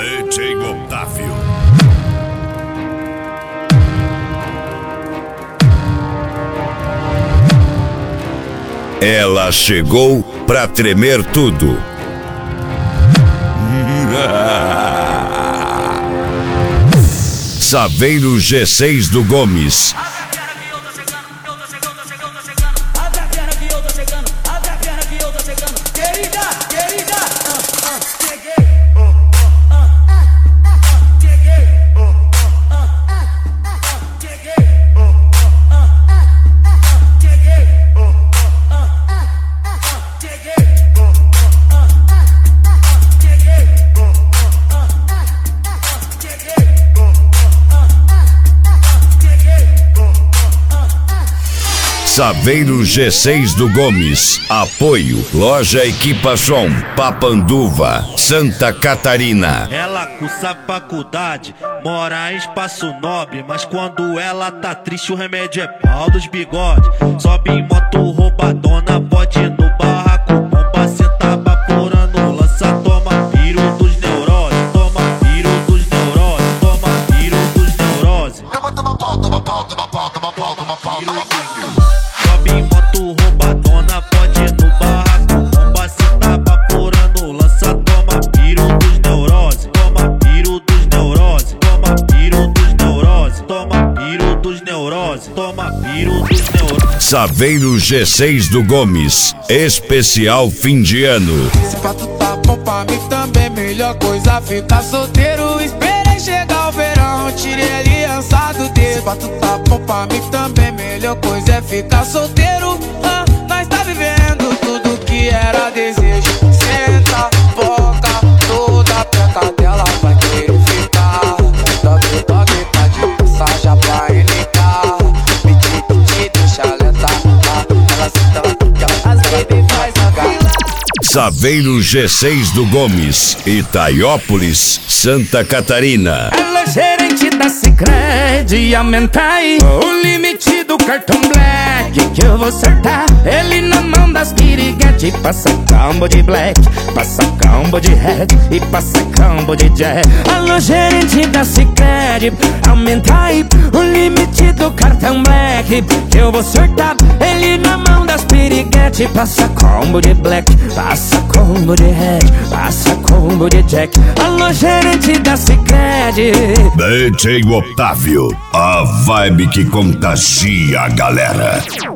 DJ Otávio. Ela chegou pra tremer tudo. Saveiro G6 do Gomes. Saveiro G6 do Gomes. Apoio Loja Equipação, Papanduva, Santa Catarina. Ela cursa faculdade, mora em Espaço Nobre, mas quando ela tá triste o remédio é pau dos bigodes. Sobe em moto roubadona, pode ir no barraco, bomba, senta vaporando, lança, toma piro dos neuroses, toma piro dos neuroses, toma piro dos neuroses. Sobe em moto roubadona, pode ir no barraco, bomba, senta vaporando, lança, toma piro dos neuroses, toma piro dos neuroses, toma piro dos neuroses, toma piro dos neuroses, toma piro dos neuroses. Saveiro G6 do Gomes. Especial fim de ano. Se pra tu tá bom pra mim também, melhor coisa ficar solteiro. Esperei chegar o verão, tirei a aliança do dedo. Se pra tu tá bom pra mim também, melhor coisa é ficar solteiro. Nós tá vivendo tudo que era desejo. Senta, boca, toda peca dela vai querer ficar. Toque, toque, tá de passagem pra NK. Me deixa lentar. Ela senta, ela baby faz a gata. Saveiro G6 do Gomes. Itaiópolis, Santa Catarina. Ela é gerente da Sicredi, aumenta aí o limite do cartão Black, que eu vou acertar ele na mão das piriguete. Passa combo de Black, passa combo de Red e passa combo de Jack. Alô, gerente da Sicredi, aumenta aí o limite do cartão Black, que eu vou acertar ele na mão das piriguete. Passa combo de Black, passa combo de Red, passa combo de Jack. Alô, gerente da Sicredi. DJ Otávio, a vibe que contagia a galera.